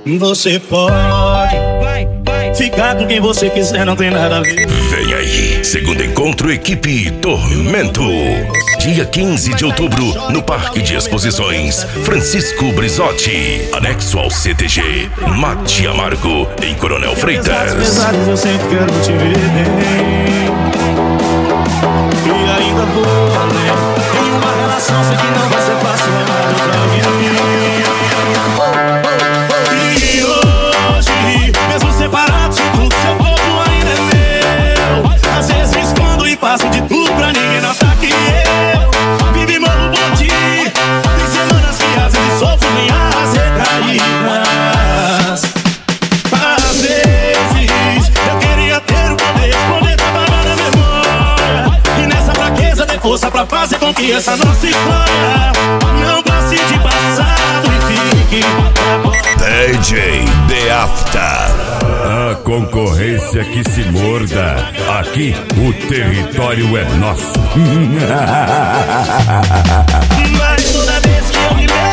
Você pode ficar com quem você quiser, não tem nada a ver. Vem aí, segundo encontro Equipe Tormento. Dia 15 de outubro, no Parque de Exposições Francisco Brizotti, anexo ao CTG Mate Amargo, em Coronel Freitas. Pesados, eu sempre quero te ver bem. E ainda vou além. Tem uma relação, sei que não vai ser fácil amar outra vida. E hoje, mesmo separados, o seu corpo ainda é meu. Às vezes me escondo e faço de tudo pra ninguém notar que eu vivo e morro por ti. Tem semanas que às vezes sofro minhas recaídas. Às vezes eu queria ter o poder trabalhar na memória. E nessa fraqueza ter força pra fazer com que essa nossa história não passe de passado e fique agora. DJ The After. A concorrência que se morda. Aqui o território é nosso. Mas toda vez que eu me lembro